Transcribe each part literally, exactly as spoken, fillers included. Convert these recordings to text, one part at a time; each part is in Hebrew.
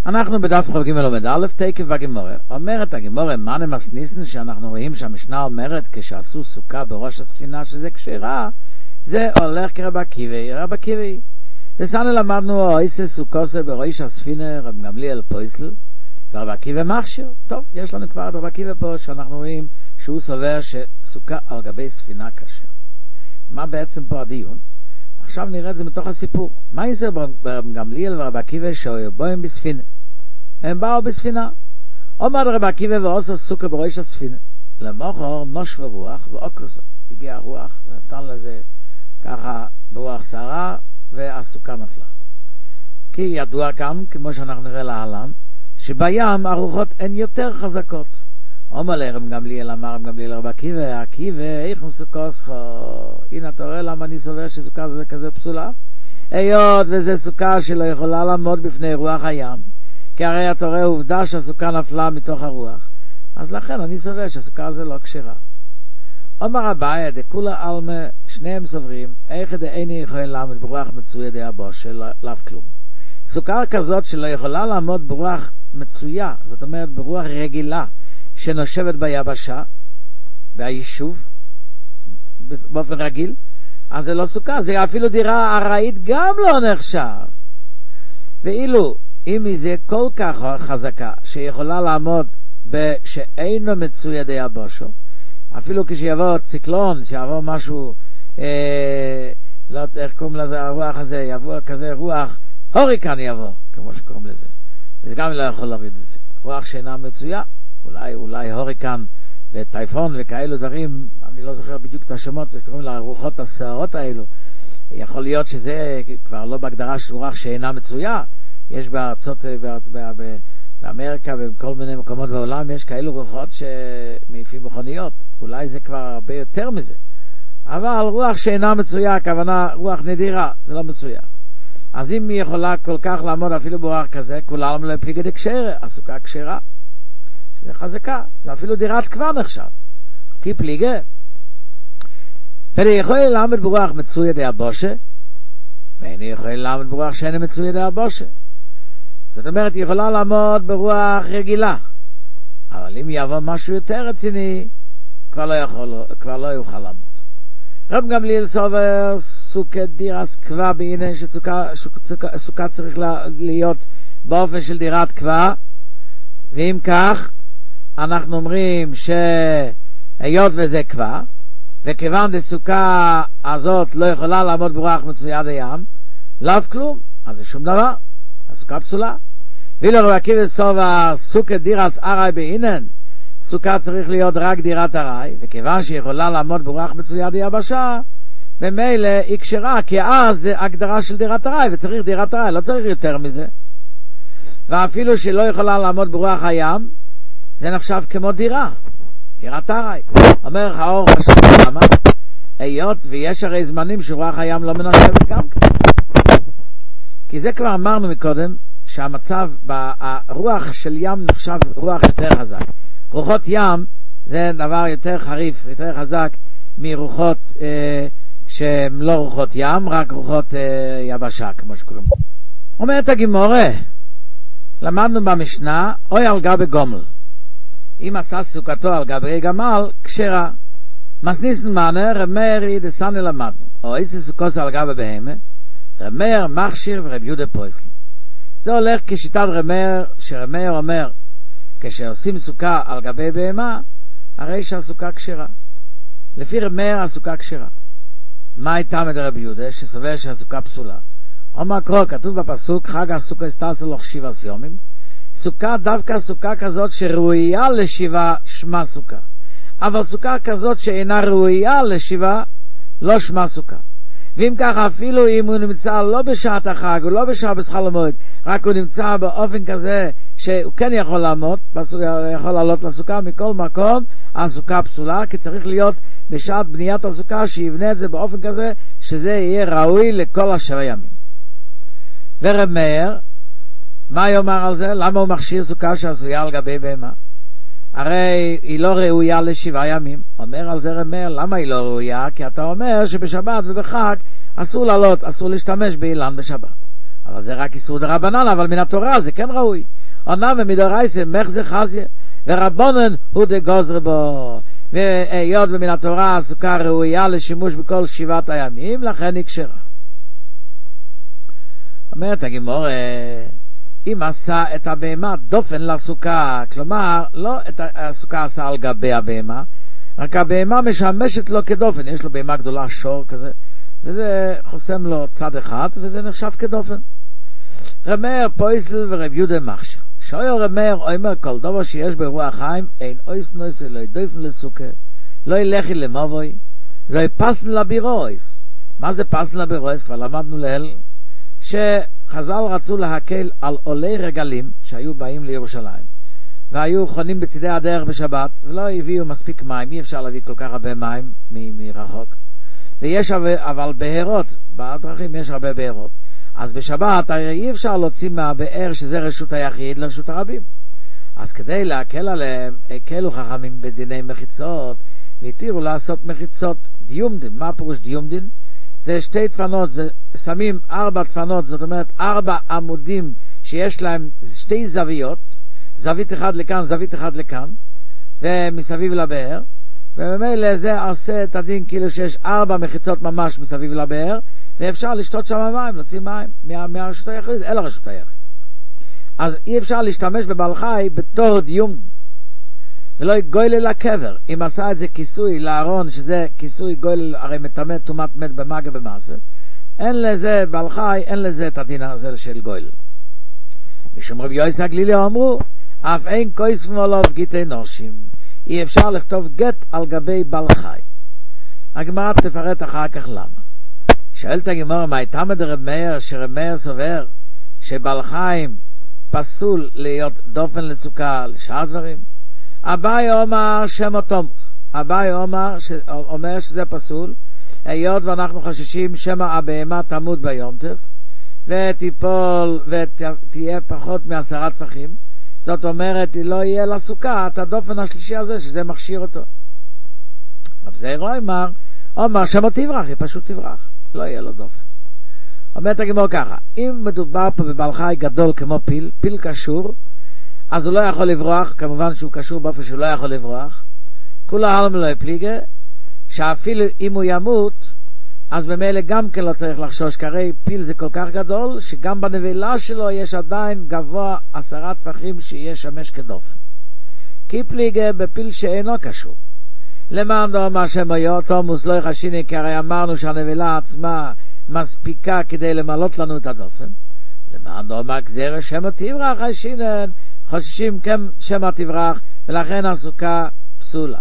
אנחנו בדף ח"ג עמוד א' תקף בגמרא. אומרת הגמרא, מה נמסניסן שאנחנו רואים שהמשנה אומרת כשעשו סוכה בראש הספינה שזה כשרה, זה הולך כרב עקיבא, רב עקיבא. וסנו למדנו אויסה סוכוסה בראש הספינה רב גמליאל פויסל, ורב עקיבא מכשיר. טוב, יש לנו כבר את רב עקיבא פה שאנחנו רואים שהוא סובר שסוכה על גבי ספינה כשר. מה בעצם פה הדיון? עכשיו נראה את זה מתוך הסיפור. מה יעשה רב גמליאל ורב עקיבא שהיו בואים בספינה? הם באו בספינה. אומר רב עקיבא ועושה סוכה בראש הספינה. למוחר נושב רוח ואוקרסו. הגיע הרוח ונתן לזה ככה ברוח סערה והסוכה נפלה. כי ידוע כאן, כמו שאנחנו נראה להלן, שבים הרוחות הן יותר חזקות. אומר לרב גמליאל, אמר רב גמליאל לרב עקיבא, עקיבא, איך סוכוסך? הנה אתה רואה למה אני סובר שסוכה זה כזה פסולה? היות וזה סוכה שלא יכולה לעמוד בפני רוח הים, כי הרי אתה רואה עובדה שהסוכה נפלה מתוך הרוח, אז לכן אני סובר שהסוכה זה לא כשרה. אומר אביי, דכולה עלמא, שניהם סוברים, איך דאיני יכול לעמוד ברוח מצויה די הבושה, לאו כלום. סוכה כזאת שלא יכולה לעמוד ברוח מצויה, זאת אומרת ברוח רגילה, שנושבת ביבשה, והיישוב, באופן רגיל, אז זה לא סוכה, זה אפילו דירה ארעית גם לא נחשב. ואילו, אם היא זה כל כך חזקה, שיכולה לעמוד שאינו מצויה די הבושו, אפילו כשיבוא ציקלון, שיבוא משהו, אה, לא, איך קוראים לזה, הרוח הזה, יבוא כזה רוח, הוריקן יבוא, כמו שקוראים לזה. זה גם לא יכול להוריד את זה. רוח שאינה מצויה, אולי, אולי הוריקן וטייפון וכאלו דברים, אני לא זוכר בדיוק את השמות, שקוראים לה רוחות הסערות האלו. יכול להיות שזה כבר לא בהגדרה של רוח שאינה מצויה. יש בארצות, באמריקה ובכל מיני מקומות בעולם, יש כאלו רוחות שמעיפים מכוניות. אולי זה כבר הרבה יותר מזה. אבל רוח שאינה מצויה, הכוונה רוח נדירה, זה לא מצויה. אז אם היא יכולה כל כך לעמוד אפילו ברוח כזה, כולם לא פליגי דקשרה, הסוכה כשרה. זה חזקה, זה אפילו דירת כבר נחשב. כי פליגה. ואני יכול לעמוד ברוח מצויה די הבושה, ואני יכול לעמוד ברוח שאינה מצויה די הבושה. זאת אומרת, היא יכולה לעמוד ברוח רגילה. אבל אם יבוא משהו יותר רציני, כבר לא יכול, כבר לא יוכל לעמוד. רב גמליאל סובר סוכה דירס קבע בעניין שסוכה צריך להיות באופן של דירת קבע, ואם כך, אנחנו אומרים שהיות וזה קבע, וכיוון דסוכה הזאת לא יכולה לעמוד ברוח מצויה דים, לאו כלום, אז זה שום דבר, הסוכה פסולה. ואילו רב עקיבא סובר סוכה דירס ארעי בעינן, סוכה צריך להיות רק דירת ארעי, וכיוון שהיא יכולה לעמוד ברוח מצויה די יבשה, במילא היא כשרה, כי אז זה הגדרה של דירת ארעי, וצריך דירת ארעי, לא צריך יותר מזה. ואפילו שלא יכולה לעמוד ברוח הים, זה נחשב כמו דירה, דירת ארעי. אומר האור חשוב למה? היות ויש הרי זמנים שרוח הים לא מנשבת גם כן. כי זה כבר אמרנו מקודם, שהמצב, הרוח של ים נחשב רוח יותר חזק. רוחות ים זה דבר יותר חריף, יותר חזק מרוחות אה, שהן לא רוחות ים, רק רוחות אה, יבשה, כמו שקוראים. אומרת הגמרא, למדנו במשנה, אוי על גבי גומל. אם עשה סוכתו על גבי גמל, כשרה. מסניסן מנה, רמרי דסני למדנו. או איזה סוכות על גבי בהמה, רמר, מכשיר ורב יהודה פויסל. זה הולך כשיטת רמר, שרמר אומר, כשעושים סוכה על גבי בהמה, הרי שהסוכה כשרה. לפי רמר הסוכה כשרה. מה הייתה מדרב יהודה שסובר שהסוכה פסולה? אומר קרוא, כתוב בפסוק, חג הסוכה הסתעשה לך שבעה סיומים. סוכה דווקא סוכה כזאת שראויה לשבעה שמה סוכה. אבל סוכה כזאת שאינה ראויה לשבעה לא שמה סוכה. ואם ככה אפילו אם הוא נמצא לא בשעת החג או לא בשעה בשחל המועד, רק הוא נמצא באופן כזה שהוא כן יכול לעמוד, יכול לעלות לסוכה, מכל מקום הסוכה פסולה, כי צריך להיות בשעת בניית הסוכה שיבנה את זה באופן כזה שזה יהיה ראוי לכל השבע ימים. ורב מאיר, מה יאמר על זה? למה הוא מכשיר סוכה שעשויה על גבי בהמה? הרי היא לא ראויה לשבעה ימים. אומר על זה רב מאיר, למה היא לא ראויה? כי אתה אומר שבשבת ובחג אסור לעלות, אסור להשתמש באילן בשבת. אבל זה רק איסור דרבנן, אבל מן התורה זה כן ראוי. אומנם מדורייסה מחזה חזיה, ורבונן הוא דגוזר בו, והיות ומן התורה הסוכה ראויה לשימוש בכל שבעת הימים, לכן היא כשרה. אומרת הגמרא, אם עשה את הבהמה דופן לסוכה, כלומר לא את הסוכה עשה על גבי הבהמה, רק הבהמה משמשת לו כדופן, יש לו בהמה גדולה שור כזה, וזה חוסם לו צד אחד וזה נחשב כדופן. רמר פויסל ורב יהודה מחשר, שאויר רמר אומר כל דבר שיש ברוח חיים, אין אויס נויס לא ידופן לסוכה, לא ילכי למובוי, לא יפסן לבירויס. מה זה פסן לבירויס? כבר למדנו להל שחז"ל רצו להקל על עולי רגלים שהיו באים לירושלים והיו חונים בצדי הדרך בשבת ולא הביאו מספיק מים, אי אפשר להביא כל כך הרבה מים מ- מרחוק, ויש אבל בהרות, בדרכים יש הרבה בהרות, אז בשבת אי אפשר להוציא מהבאר שזה רשות היחיד לרשות הרבים. אז כדי להקל עליהם הקלו חכמים בדיני מחיצות והתירו לעשות מחיצות דיומדין. מה פירוש דיומדין? זה שתי דפנות, זה שמים ארבע דפנות, זאת אומרת ארבע עמודים שיש להם שתי זוויות, זווית אחד לכאן, זווית אחד לכאן, ומסביב לבאר, ובמילא זה עושה את הדין כאילו שיש ארבע מחיצות ממש מסביב לבאר, ואפשר לשתות שם מים, להוציא מים מה, מהרשות היחיד אל הרשות היחיד. אז אי אפשר להשתמש בבעל חי בתור דיום, ולא גויל לקבר. אם עשה את זה כיסוי לארון, שזה כיסוי גויל, הרי מטמא טומאת מת במגע במעשה, אין לזה בעל חי, אין לזה את הדין הזה של גויל. משום רבי יוסי הגלילי אמרו, אף אין כויס ומולוב גיטי נושים, אי אפשר לכתוב גט על גבי בעל חי. הגמרא תפרט אחר כך למה. שאלת הגמרא, מה הייתה מדרב מאיר, שרב מאיר סובר שבעל חיים פסול להיות דופן לסוכה לשאר דברים? אביי אומר שם תומוס, אביי אומר, ש... אומר שזה פסול, היות ואנחנו חוששים שמא הבהמה תמות ביום טף ותיפול ותהיה פחות מעשרה טפחים, זאת אומרת לא יהיה לסוכה את הדופן השלישי הזה שזה מכשיר אותו. רב זעיר אומר, אומר שמא תברח, היא פשוט תברח, לא יהיה לו דופן. אומרת הגמרא ככה, אם מדובר פה בבעל חי גדול כמו פיל, פיל קשור, אז הוא לא יכול לברוח, כמובן שהוא קשור באופן שהוא לא יכול לברוח, כולה הלם לא יפליגה, שאפילו אם הוא ימות, אז במילא גם כן לא צריך לחשוש, כרי פיל זה כל כך גדול, שגם בנבילה שלו יש עדיין גבוה עשרה טפחים שיהיה שמש כדופן. כי פליגה בפיל שאינו קשור. למען דאמר שמא תומוס לא יחשיני, כי הרי אמרנו שהנבילה עצמה מספיקה כדי למלות לנו את הדופן. למען דאמר גזירה שמא תברח חשינן, חוששים כן שמא תברח, ולכן הסוכה פסולה.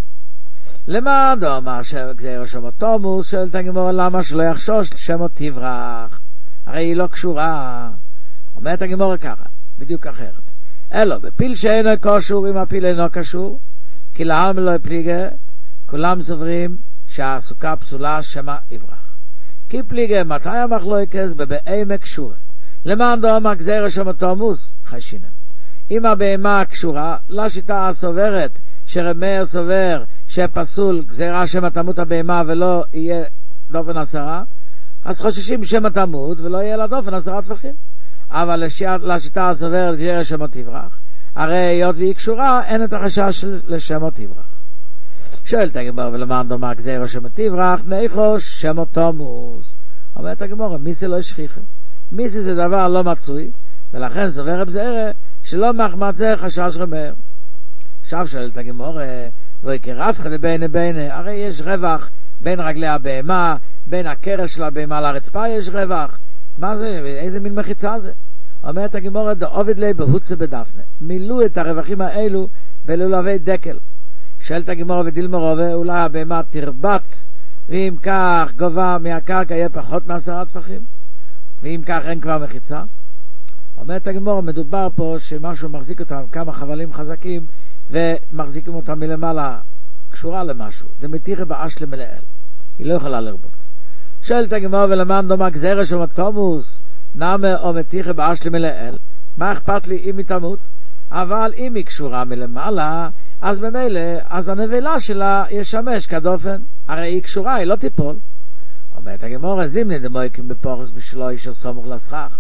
למען דאמר גזירה שמא תומוס, שואלת הגמרא למה שלא יחשוש שמא תברח, הרי היא לא קשורה. אומרת הגמרא ככה, בדיוק אחרת, אלא בפיל שאינו קשור, אם הפיל אינו קשור, כי לעם לא יפליגה, כולם סוברים שהסוכה פסולה שמא יברח. כי פליגה מתי המחלוקת? בבהמה קשורה. למען דאמר גזירה שמא תומוס חשינן, אם הבהמה קשורה, לשיטה הסוברת שרב מאיר סובר שפסול גזירה שמא תמות הבהמה ולא יהיה דופן עשרה, אז חוששים שמא תמות ולא יהיה לה דופן עשרה טפחים. אבל לשיטה הסוברת גזירה שמא תברח, הרי היות והיא קשורה, אין את החשש לשמא תברח. שואלת הגמרא, ולמען דאמר גזירה שמא תברח, ניחוש שמא תומוס. אומרת הגמרא, מיסי לא שכיחה, מיסי זה דבר לא מצוי, ולכן סובר רב זעיר שלא מחמת זה חשש רב מאיר. עכשיו שואלת הגמרא, ויקרבך לבין בין, הרי יש רווח בין רגלי הבהמה, בין הקרש של הבהמה לרצפה יש רווח. מה זה? איזה מין מחיצה זה? אומרת הגמרא, דעובד לי בהוצה בדפנה, מילאו את הרווחים האלו בלולבי דקל. שואלת הגמרא, ודילמרובה, אולי הבהמה תרבץ, ואם כך גובה מהקרקע יהיה פחות מעשרה טפחים, ואם כך אין כבר מחיצה. אומרת הגמרא, מדובר פה שמשהו מחזיק אותם, כמה חבלים חזקים, ומחזיקים אותם מלמעלה, קשורה למשהו, דמתיחה באש למלאל, היא לא יכולה לרבוץ. שואלת הגמרא, ולמען דאמר גזירה שמא תומוס, נמה או מתיחה באש למלאל, מה אכפת לי אם היא תמות? אבל אם היא קשורה מלמעלה, אז במילא, אז הנבלה שלה ישמש כדופן, הרי היא קשורה, היא לא תיפול. אומרת הגמרא, זימני דמויקים בפורס בשלו אישר סמוך לסכך,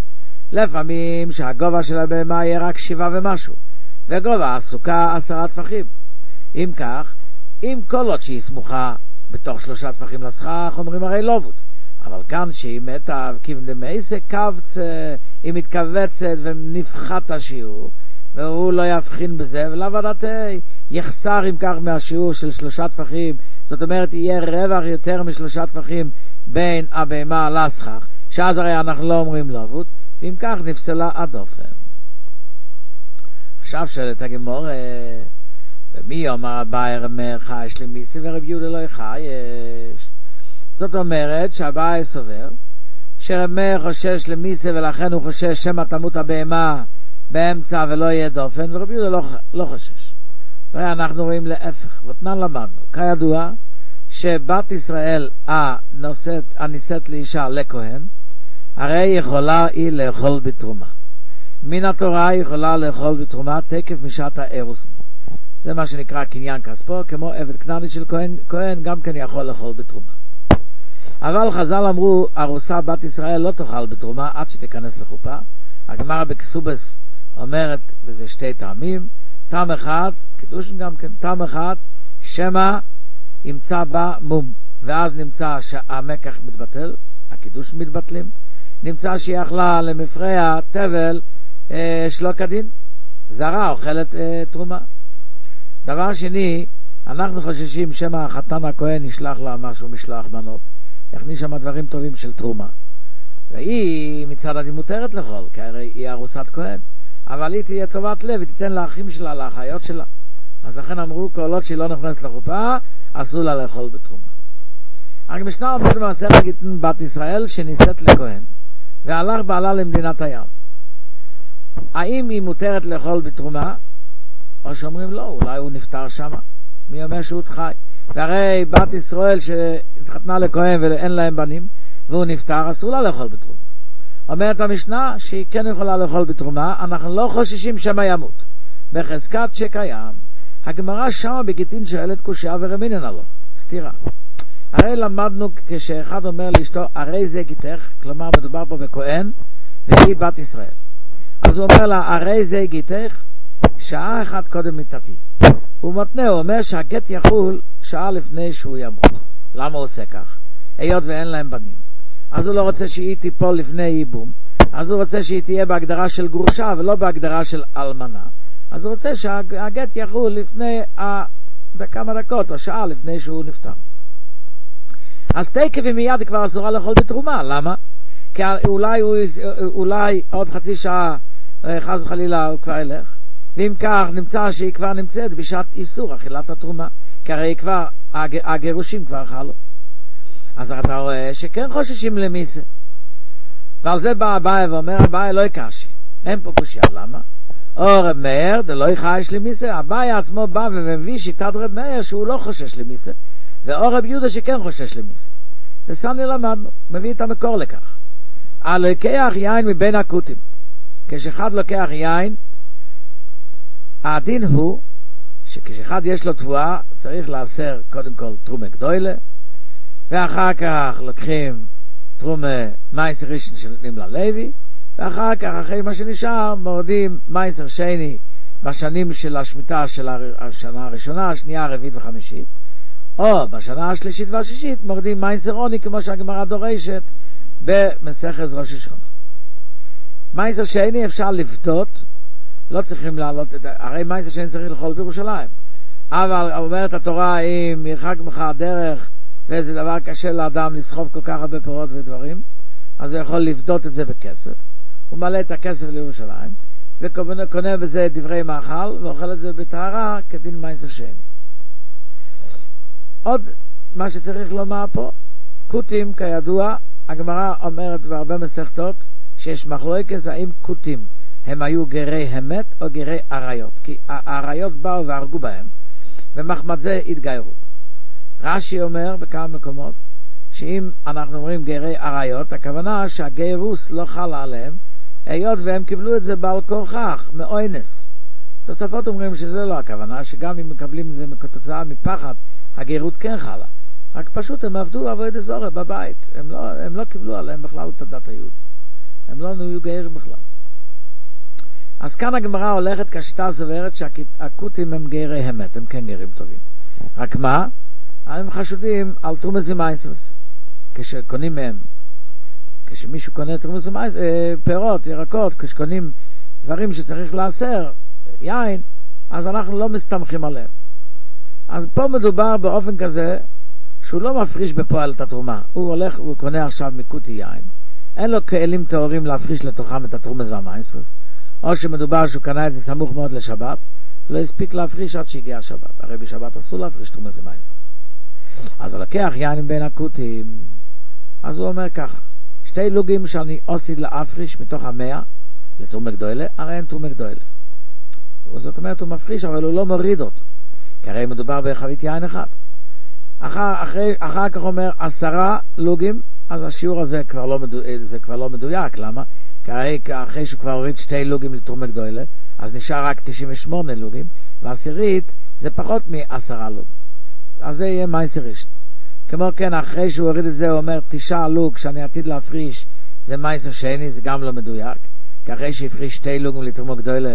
לפעמים שהגובה של הבהמה יהיה רק שבעה ומשהו, וגובה הסוכה עשרה טפחים. אם כך, אם כל עוד שהיא סמוכה בתוך שלושה טפחים לסכך, אומרים הרי לא עבוד. אבל כאן שהיא מתה כבדמייסה קבץ, היא מתכווצת ונפחת השיעור, והוא לא יבחין בזה, ולא ודעת יחסר אם כך מהשיעור של שלושה טפחים, זאת אומרת יהיה רווח יותר משלושה טפחים בין הבהמה לסכך, שאז הרי אנחנו לא אומרים לא עבוד, ואם כך נפסלה הדופן. עכשיו שואלת הגמרא, ומי אומר אביי רמר חייש למיסה ורב יהודה לא חייש? זאת אומרת שהאביי סובר שרמר חושש למיסה ולכן הוא חושש שמא תמות הבהמה באמצע ולא יהיה דופן, ורב יהודה לא, לא חושש. ואנחנו רואים להפך, ותנן למדנו כידוע שבת ישראל הנושאת, הנישאת לאישה לכהן, הרי יכולה היא לאכול בתרומה. מן התורה היא יכולה לאכול בתרומה תקף משעת האירוסין. זה מה שנקרא קניין כספו, כמו עבד כנעני של כהן, כהן גם כן יכול לאכול בתרומה. אבל חז"ל אמרו, ארוסה בת ישראל לא תאכל בתרומה עד שתיכנס לחופה. הגמרא בכסובס אומרת בזה שתי טעמים. טעם אחד, קידוש גם כן, טעם אחד, שמא ימצא בה מום, ואז נמצא שהמקח מתבטל, הקידוש מתבטלים. נמצא שהיא אכלה למפרע תבל אה, שלא כדין, זרה אוכלת אה, תרומה. דבר שני, אנחנו חוששים שמא החתן הכהן ישלח לה משהו משלוח מנות, יכניס שם דברים טובים של תרומה, והיא מצד הדין מותרת לאכול, כי הרי היא ארוסת כהן, אבל היא תהיה טובת לב ותיתן לאחים שלה, לאחיות שלה. אז לכן אמרו כל עוד שהיא לא נכנסת לחופה אסור לה לאכול בתרומה. רק משנה עומד במסכת גיטין בת ישראל שנישאת לכהן והלך בעלה למדינת הים, האם היא מותרת לאכול בתרומה, או שאומרים לא, אולי הוא נפטר שמה, מי אומר שהוא חי? והרי בת ישראל שהתחתנה לכהן ואין להם בנים והוא נפטר, אסור לה לאכול בתרומה. אומרת המשנה שהיא כן יכולה לאכול בתרומה, אנחנו לא חוששים שמא ימות בחזקת שקיים. הגמרא שמה בגיטין שואלת קושיה ורמינן עלו סתירה. הרי למדנו כשאחד אומר לאשתו הרי זה גיתך, כלומר מדובר פה בכהן והיא בת ישראל, אז הוא אומר לה הרי זה גיתך שעה אחת קודם מיתתי. הוא מתנה, הוא אומר שהגט יחול שעה לפני שהוא ימות. למה הוא עושה כך? היות ואין להם בנים, אז הוא לא רוצה שהיא תיפול לפני ייבום, אז הוא רוצה שהיא תהיה בהגדרה של גרושה ולא בהגדרה של אלמנה, אז הוא רוצה שהגט יחול לפני כמה דקות או שעה לפני שהוא נפטר. אז תקף ומיד כבר אסורה לאכול בתרומה. למה? כי אולי, הוא, אולי עוד חצי שעה חס וחלילה הוא כבר ילך, ואם כך נמצא שהיא כבר נמצאת בשעת איסור אכילת התרומה, כי הרי כבר הגירושים כבר חלו. אז אתה רואה שכן חוששים למיסה, ועל זה בא אביי ואומר אביי לא יקשי, אין פה קושיה. למה? או רב מאיר דלא יחייש למיסה. אביי עצמו בא ומביא שיטת רב מאיר שהוא לא חושש למיסה, ואו רב יהודה שכן חושש למיסה. וסני למדנו, מביא את המקור לכך. על לוקח יין מבין הכותים, כשאחד לוקח יין, הדין הוא שכשאחד יש לו תבואה צריך לעשר קודם כל תרומה גדולה, ואחר כך לוקחים תרומה מייסר ראשון שנותנים ללוי, ואחר כך אחרי מה שנשאר מורדים מייסר שני בשנים של השמיטה של השנה הראשונה, השנייה, הרביעית וחמישית, או בשנה השלישית והשישית מורדים מייסר עוני, כמו שהגמרא דורשת במסכת ראש השנה. מייסר שני אפשר לפדות, לא צריכים לעלות את, הרי מייסר שני צריך לאכול בירושלים, אבל אומרת התורה אם ירחק ממך הדרך וזה דבר קשה לאדם לסחוב כל כך הרבה פירות ודברים, אז הוא יכול לפדות את זה בכסף, הוא מעלה את הכסף לירושלים וקונה בזה דברי מאכל ואוכל את זה בטהרה כדין מייסר שני. עוד מה שצריך לומר פה, כותים כידוע, הגמרא אומרת בהרבה מסכתות שיש מחלוקת האם כותים הם היו גרי המת או גרי עריות, כי העריות באו והרגו בהם ומחמד זה התגיירו. רש"י אומר בכמה מקומות שאם אנחנו אומרים גרי עריות, הכוונה שהגירוס לא חל עליהם היות והם קיבלו את זה בעל כורחך מאוינס. תוספות אומרים שזה לא הכוונה, שגם אם מקבלים את זה כתוצאה מפחד הגירות כן חלה, רק פשוט הם עבדו עבודה זרה בבית, הם לא, הם לא קיבלו עליהם בכלל את הדת היהודית. הם לא נהיו גרים בכלל. אז כאן הגמרא הולכת כשיטה סוברת שהכותים הם גרי אמת, הם כן גרים טובים. רק מה? הם חשודים על תרומס ומייסרס. כשקונים מהם, כשמישהו קונה תרומס ומייסרס, פירות, ירקות, כשקונים דברים שצריך לעשר, יין, אז אנחנו לא מסתמכים עליהם. אז פה מדובר באופן כזה שהוא לא מפריש בפועל את התרומה. הוא הולך, הוא קונה עכשיו מקוטי יין, אין לו כלים טהורים להפריש לתוכם את התרומס והמייסרס, או שמדובר שהוא קנה את זה סמוך מאוד לשבת, לא הספיק להפריש עד שהגיע השבת. הרי בשבת אסור להפריש תרומס ומייסרס. אז הוא לקח יין בין הכותים, אז הוא אומר ככה, שתי לוגים שאני עושה להפריש מתוך המאה לתרומה גדולה, הרי אין תרומה גדולה. זאת אומרת הוא מפריש, אבל הוא לא מוריד אותו, כי הרי מדובר בחבית יין אחד. אחר, אחרי, אחר כך אומר עשרה לוגים, אז השיעור הזה כבר לא, מדו, זה כבר לא מדויק. למה? כי הרי אחרי שהוא כבר הוריד שתי לוגים לתרומה גדולה, אז נשאר רק תשעים ושמונה לוגים, ועשירית זה פחות מעשרה לוג. אז זה יהיה מייסר ראשון. כמו כן, אחרי שהוא הוריד את זה, הוא אומר תשעה לוג שאני עתיד להפריש, זה מייסר שני, זה גם לא מדויק. כי אחרי שהפריש שתי לוגים לתרומה גדולה,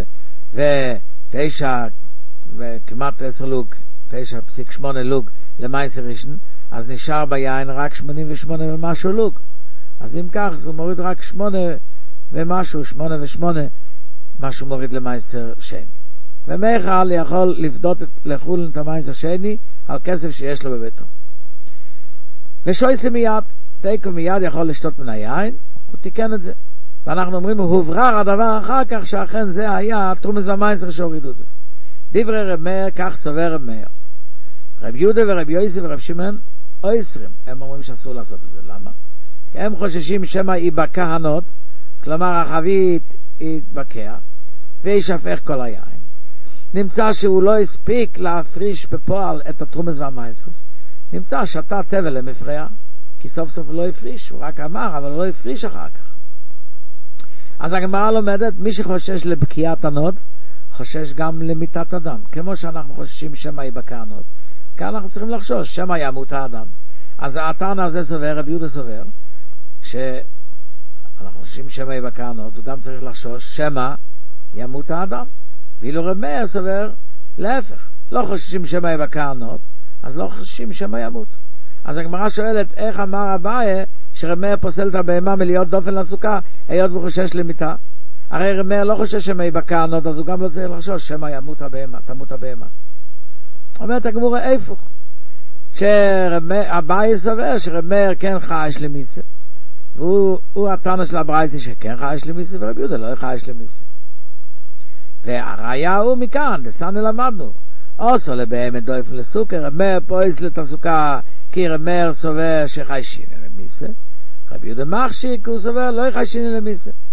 ותשע, וכמעט עשר לוג, תשע פסיק שמונה לוג למייסר ראשון, אז נשאר ביין רק שמונים ושמונה ומשהו לוג. אז אם כך, זה מוריד רק שמונה ומשהו, שמונה ושמונה, משהו מוריד למייסר שני. ומאכל יכול לפדות לחול את המייסר שני על כסף שיש לו בביתו. ושויסי מיד, תיקו מיד יכול לשתות מן היין, הוא תיקן את זה. ואנחנו אומרים, הוא הוברר הדבר אחר כך שאכן זה היה תרומס והמייסר שהורידו את זה. דברי רב מאיר, כך סובר רב מאיר. רב יהודה ורב יוסי ורב שמעון אויסרים, הם אומרים שאסור לעשות את זה. למה? כי הם חוששים שמא ייבקע הנוד, כלומר החבית יתבקע וישפך כל היין. נמצא שהוא לא הספיק להפריש בפועל את התרומס והמייסר, נמצא שתה תבל למפרע, כי סוף סוף הוא לא הפריש, הוא רק אמר אבל הוא לא הפריש אחר כך. אז הגמרא לומדת, מי שחושש לבקיעת הנוד חושש גם למיתת אדם, כמו שאנחנו חוששים שמא ייבקע הנוד, כאן אנחנו צריכים לחשוש שמא ימות האדם. אז הטענה הזה סובר, רבי יהודה סובר, שאנחנו חוששים שמא ייבקע הנוד, הוא גם צריך לחשוש שמא ימות האדם. ואילו רב מאיר סובר להפך, לא חוששים שמא ייבקע הנוד, אז לא חוששים שמא ימות. אז הגמרא שואלת, איך אמר אביי שרב מאיר פוסל את הבהמה מלהיות דופן לסוכה, היות הוא חושש למיתה? הרי רב מאיר לא חושש שמא ייבקע הנוד, אז הוא גם לא צריך לחשוש שמא ימות הבהמה, תמות הבהמה. אומרת הגמרא איפוך, שאביי סובר שרב מאיר כן חייש למיסה, והוא הטענה של הברייתא שכן חייש למיסה, ורב יהודה לא חייש למיסה. והראיה הוא מכאן, דסני למדנו, עושו לבהמת דויפן לסוכר, רב מאיר פועל את הסוכה, כי רב מאיר סובר שחיישין למיסה, רב יהודה מחשיק, הוא סובר לא חיישין למיסה.